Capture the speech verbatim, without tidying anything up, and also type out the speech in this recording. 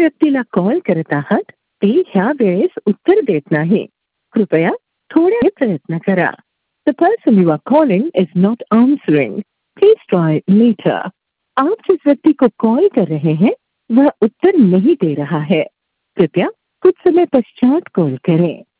व्यक्तीला कॉल करत आहात ते ह्या वेळेस उत्तर देत नाही. कृपया थोडे प्रयत्न करा. The person you are calling is not answering. Please try later. आप जिस व्यक्ति को कॉल कर रहे हैं वह उत्तर नहीं दे रहा है. कृपया कुछ समय पश्चात कॉल करें.